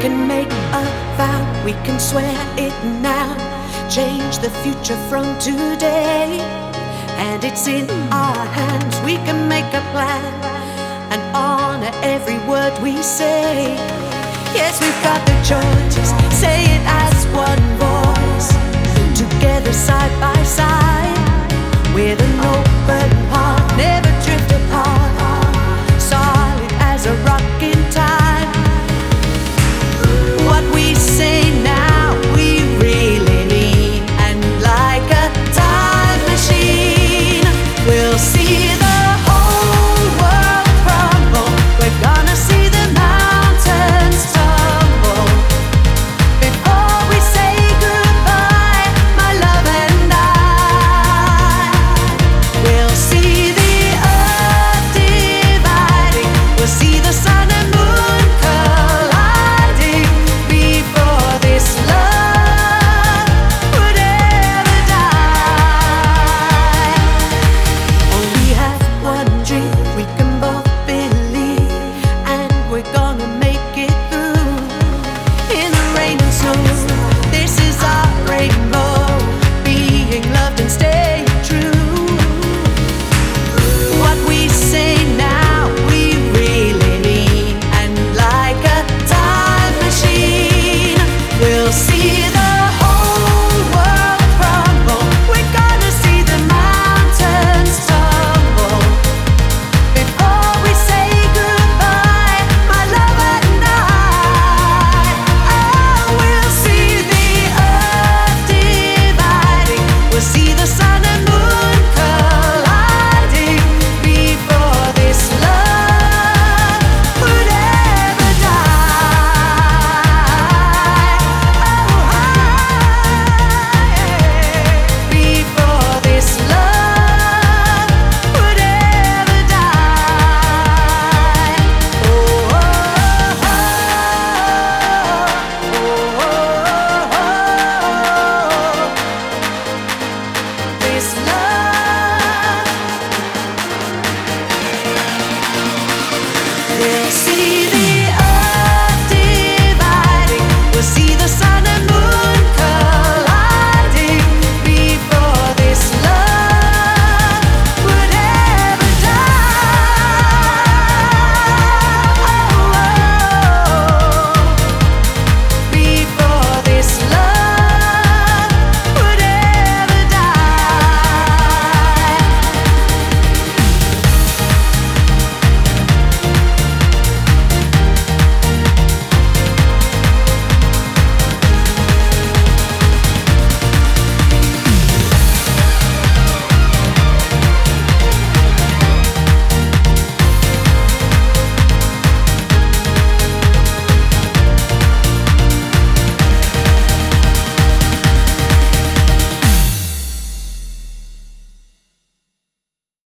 can make a vow, we can swear it now. Change the future from today, and it's in our hands. We can make a plan and honor every word we say. Yes, we've got the choice, say it as one voice, together side by side. We're the